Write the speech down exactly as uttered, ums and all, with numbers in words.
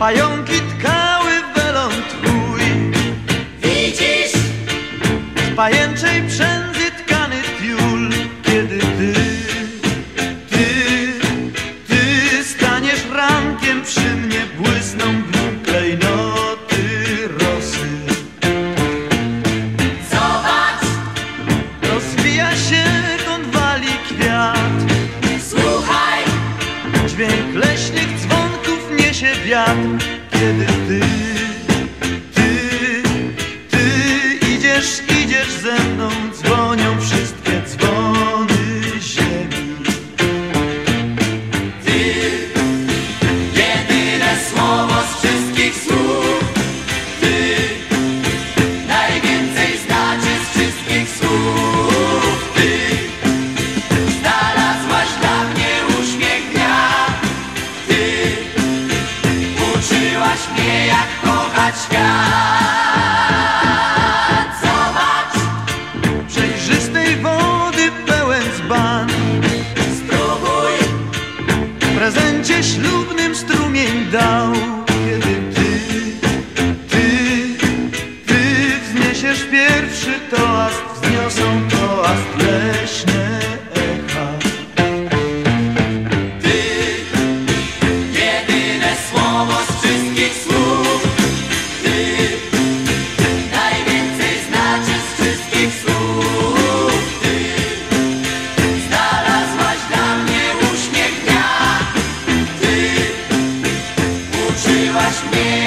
pająki tkały welon twój. Widzisz? Z pajęczej przędzy tkany tiul. Kiedy ty, ty, ty staniesz rankiem przy mnie, błysną w nim klejnoty rosy. Zobacz! Rozwija się konwali kwiat. Słuchaj! Dźwięk leśnych dzwonków niesie wiatr. Kiedy ty, ty, ty idziesz, idziesz ze mną, dzwonią wszystkie dzwony ziemi. Ty, jedyne słowo z wszystkich słów. Ty, najwięcej znaczy z wszystkich słów. Ty, znalazłaś dla mnie uśmiech dnia. Ty, uczyłaś mnie jak kochać świat. Zobacz, Przejrzystej wody pełen dzban, spróbuj. w prezencie ślubnym strumień dał. Kiedy ty, ty, ty wzniesiesz pierwszy toast, wzniosą toast leśne echa. Ty, jedyne słowo z wszystkich słów. Ty, najwięcej znaczy z wszystkich słów. Ty, znalazłaś dla mnie uśmiech dnia. Ty, uczyłaś mnie